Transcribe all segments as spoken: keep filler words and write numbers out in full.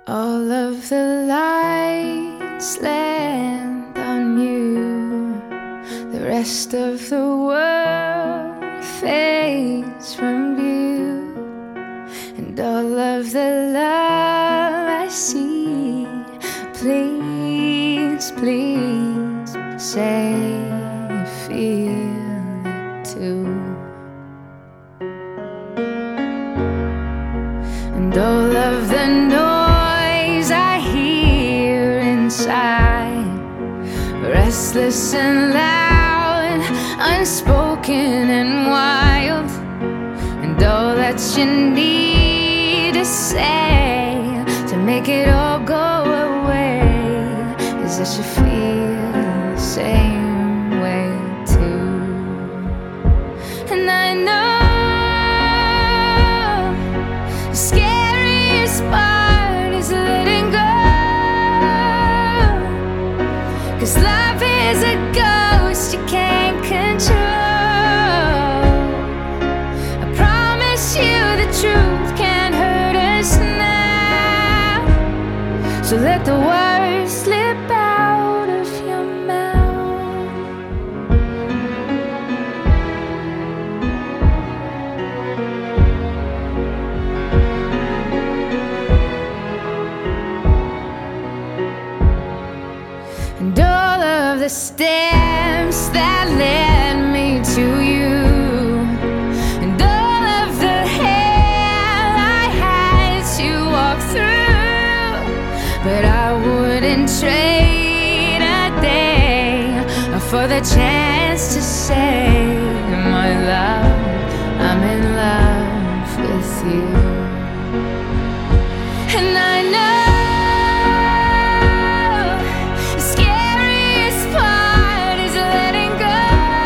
All of the lights land on you. The rest of the world fades from view. And all of the love I see, please, please say you feel it too. And all of the noise I hear inside, restless and loud, unspoken and wild. And all that you need to say to make it all go away is that you feel the same way too. And I know the scariest part is letting go, 'cause love is a ghost you can't control. I promise you the truth can't hurt us now. So let the words slip out of your mouth. And all of the steps that led me to you, and all of the hell I had to walk through, but I wouldn't trade a day for the chance to say, my love, I'm in love with you. And I know the scariest part is letting go,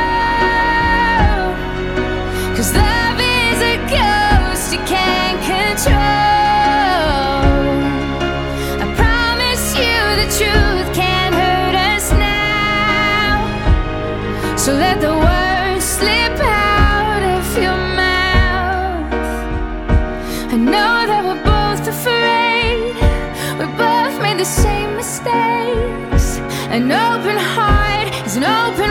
'cause love is a ghost you can't control. I promise you the truth can't hurt us now. So let the words slip out of your mouth. I know that we're both afraid, we both made the same mistakes. An open heart is an open